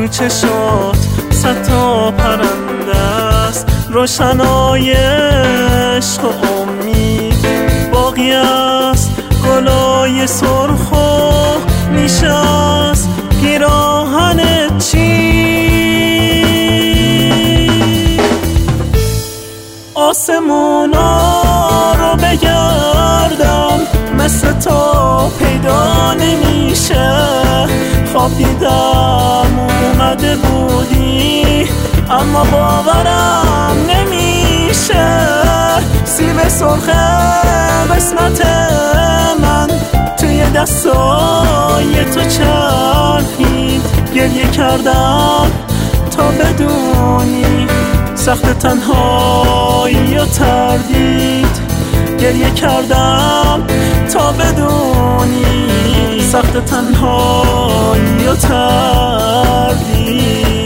چشات صد تا پرنده است، روشنای عشق و امید باقی است. گلای سرخ و نشست پیراهن چین، آسمونا رو بگردم مثل تو پیدا نمیشه. خواب دیدم اومده بودی اما باورم نمیشه. سیب سرخ قسمت من توی دستای تو چرخید. گریه کردم تا بدونی سخت تنهایی و تردید. گریه کردم تا بدونی سخت تنهایی و تردید.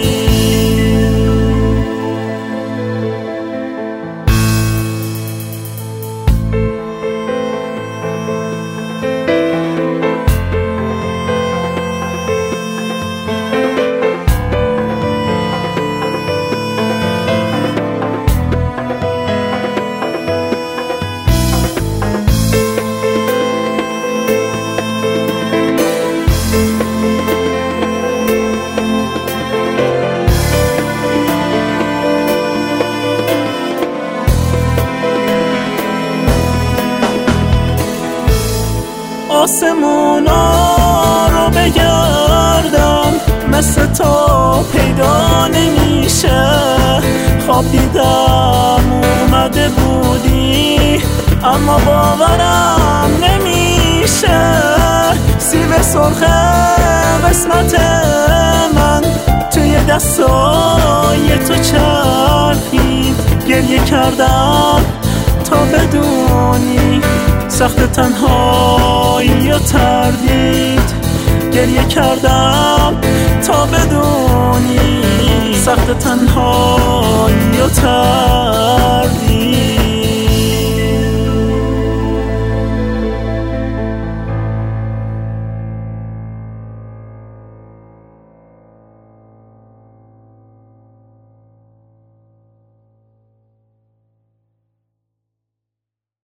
آسمونا رو بگردم مثل تو پیدا نمیشه. خواب دیدم اومده بودی اما باورم نمیشه. سیب سرخ قسمت من توی دستای تو چرخید. گریه کردم تا بدونی سخت تنهایی و تردید. گریه کردم تا بدونی سخت تنهایی و تردید.